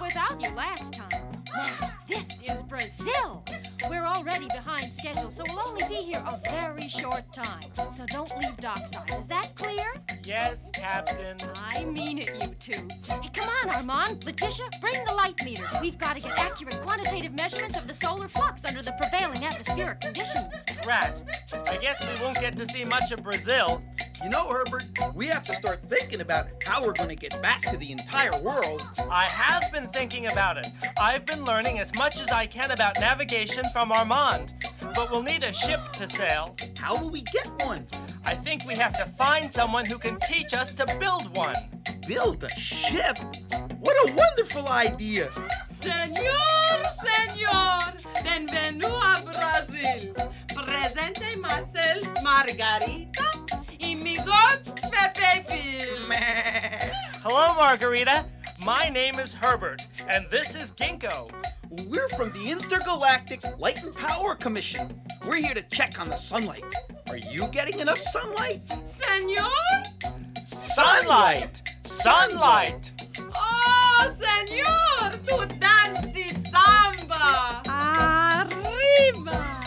without you last time. Now, this is Brazil. We're already behind schedule, so we'll only be here a very short time. So don't leave dockside. Is that clear? Yes, Captain. I mean it, you two. Hey, come on, Armand. Letitia, bring the light meter. We've got to get accurate quantitative measurements of the solar flux under the prevailing atmospheric conditions. Rat, I guess we won't get to see much of Brazil. You know, Herbert, we have to start thinking about how we're going to get back to the entire world. I have been thinking about it. I've been learning as much as I can about navigation from Armand. But we'll need a ship to sail. How will we get one? I think we have to find someone who can teach us to build one. Build a ship? What a wonderful idea! Senor, bienvenido a Brasil. Presente Marcel, Margarita, y mi god Pepe Phil. Hello, Margarita. My name is Herbert, and this is Ginkgo. We're from the Intergalactic Light and Power Commission. We're here to check on the sunlight. Are you getting enough sunlight? Senor? Sunlight! Sunlight! Oh, senor, tu dance the samba. Arriba!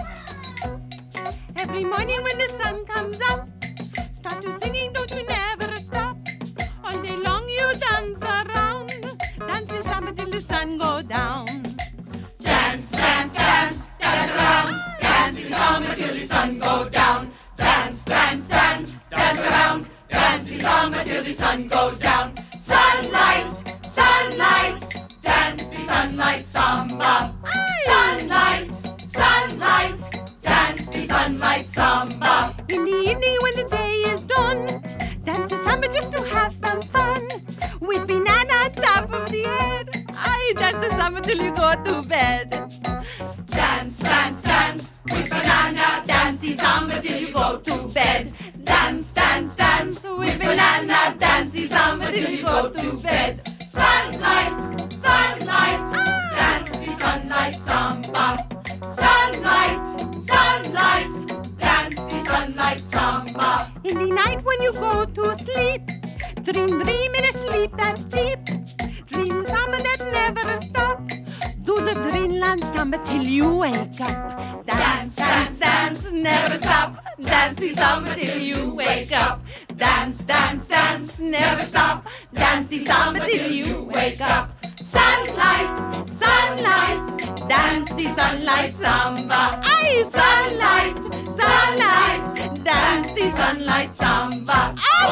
Every morning when the sun comes up, start to singing, don't you never stop. All day long you dance around, dance the samba till the sun go down. Dance, dance, dance, dance around, dance the samba till the sun goes down. Dance, dance, dance, dance around, dance the samba till the sun goes down. Sunlight, sunlight, dance the sunlight samba. Sunlight, sunlight, dance the sunlight samba. In the evening when the day is done, dance the samba just to have some fun. With banana on top of the head, I dance the samba till you go to bed. Dance, dance, dance, with banana, dance the samba till you go to bed. Dance, dance, dance, with banana, dance the samba till you go to bed. Sunlight, sunlight, dance the sunlight samba. Sunlight, sunlight, dance the sunlight samba. In the night when you go to sleep, dream in a sleep that's deep. Dream samba that never stop. Do the dreamland samba till you wake up. Dance, dance, dance, never stop. Dance the samba till you wake up. Dance, dance, dance, never stop. Dance the samba till you wake up. Sunlight, sunlight, dance the sunlight samba. Aye, Sunlight, sunlight, dance the sunlight samba.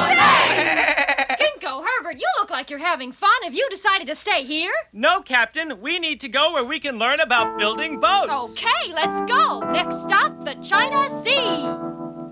Ginkgo, Herbert, you look like you're having fun. Have you decided to stay here? No, Captain. We need to go where we can learn about building boats. Okay, let's go. Next stop, the China Sea.